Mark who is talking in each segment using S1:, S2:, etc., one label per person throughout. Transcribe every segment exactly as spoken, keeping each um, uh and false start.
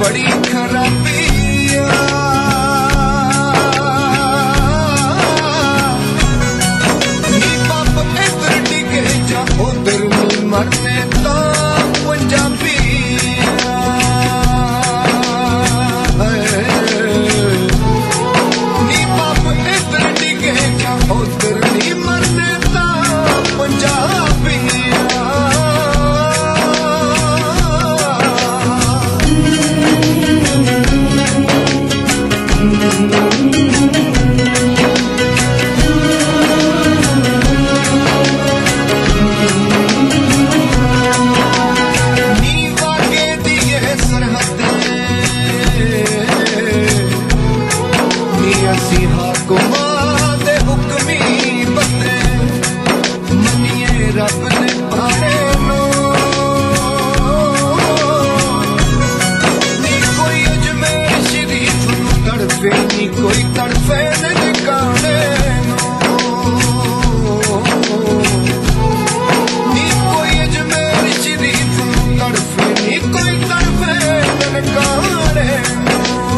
S1: बड़ी खराबिया नी बाप इधर डिगे जा उधर नी मरने तो पंजाबी नी बाप इधर डिगे जा उधर नी मरने तो पंजाबी रब ने पारे नो नी कोई अजमेर शरीफ नू तड़फे नी कोई तड़फे ननकाने नो नी कोई अजमेर शरीफ नू तड़फे नी कोई तड़फे ननकाने नो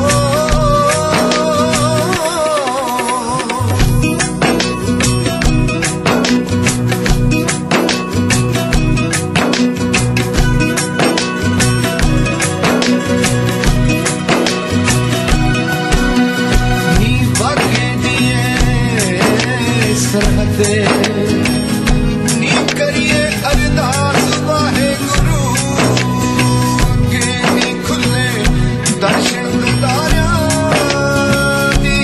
S1: नी करिए अरदास वाहे गुरु के नी खुले दर्शन दिदारा दी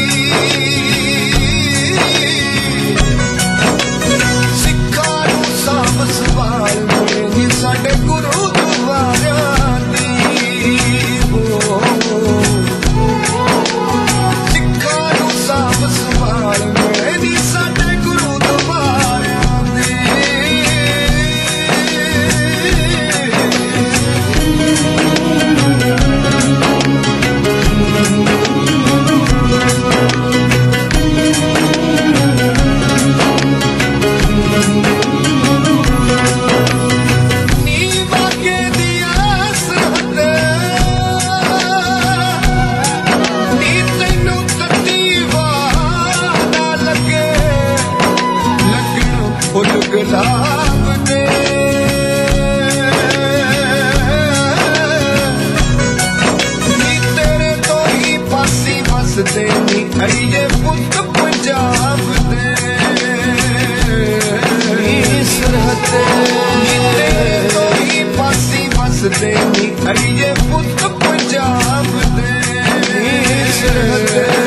S1: सिक्खा नू साफ सवाल मिले नी साडे गुरु दुआरा दी सिक्खा नू साफ सवाल मिले नी साडे गुलाब दे नी तेरे तो ही पासी बसदे नी अड़िए पुत पंजाब दे नी सरहद नी तेरे तो ही पासी बसदे नी अड़िए पुत पंजाब दे नी सरहद